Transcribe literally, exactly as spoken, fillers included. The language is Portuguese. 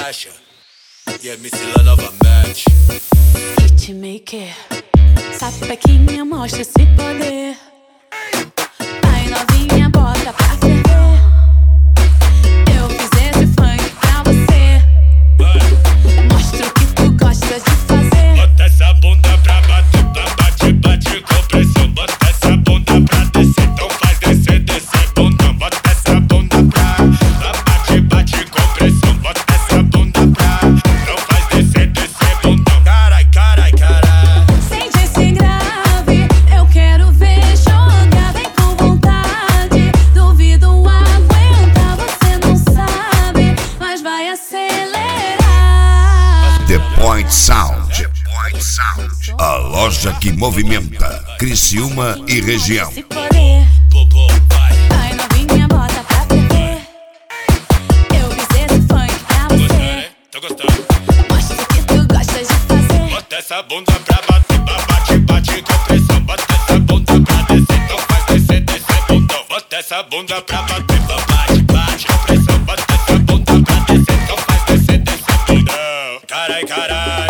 Natasha e M C Lá novamente. Hitmaker, sapequinha, mostra esse poder. Vai novinha, bota pra ferver. Eu fiz esse funk pra você. Mostra o que tu gosta de fazer. Bota essa bunda pra bater, pra bate, bate com pressão. Bota essa bunda pra descer, então faz descer, descer bundão. Bota essa bunda pra, pra bate, bate com pressão. Bota essa bunda pra, então faz descer, descer bundão. Carai, carai, carai. Sente esse grave, eu quero ver jogar. Vem com vontade, duvido aguentar. Você não sabe, mas vai acelerar. The Point Sound. The Point Sound. A loja que movimenta Criciúma e região. Esse poder. Bobo, vai. Vai novinha, bota pra ferver. Eu fiz esse funk pra Gostando, você. hein? Tô gostando. Mostra o que tu gosta de fazer. Bota essa bunda pra bater, pra bate, bate com pressão. Bota essa bunda pra descer, então faz descer, descer bundão. Bota essa bunda pra bater, pra bate, bate com pressão. Bota essa bunda pra descer, então faz descer, descer bundão. Carai, carai.